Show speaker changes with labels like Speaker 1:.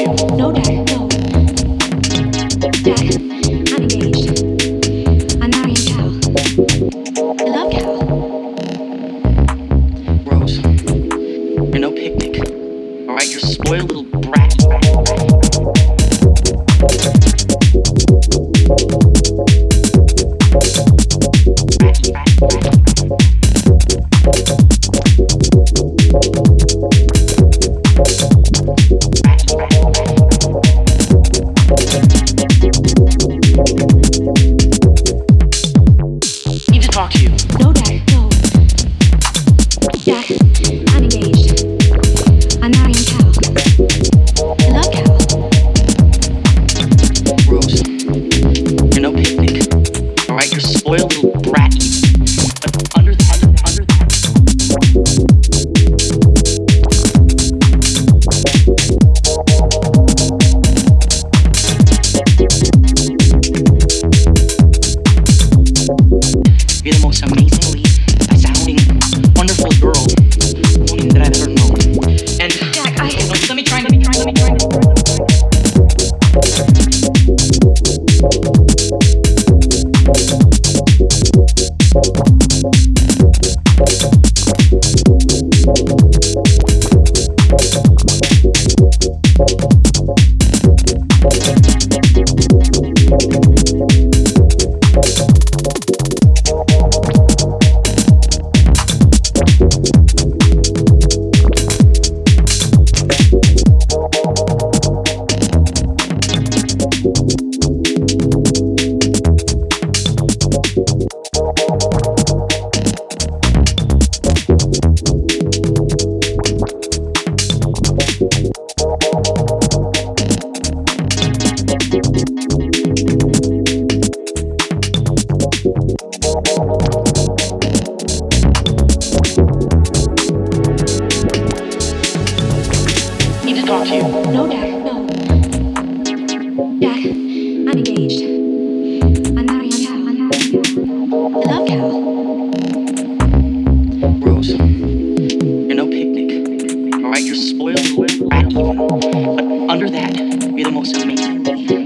Speaker 1: No, Dad, no. Dad, I'm engaged. I'm marrying Cal. I love Cal.
Speaker 2: Rose, you're no picnic. Alright, you're a spoiled little bratty. Need to talk to you.
Speaker 1: No, Dad, no. Dad, I'm engaged. I'm marrying Cal. I love Cal.
Speaker 2: Rose, you're no picnic. Alright, you're a spoiled little bratty. But under that. You're the most amazingly sounding, wonderful girl, woman that I've ever known. And Jack, let me try. Need to talk to you.
Speaker 1: No, Dad, no. Dad, I'm engaged. I'm marrying Cal. I love Cal.
Speaker 2: Rose, you're no picnic. Alright, you're spoiled, rat even. But under that, you're the most amazing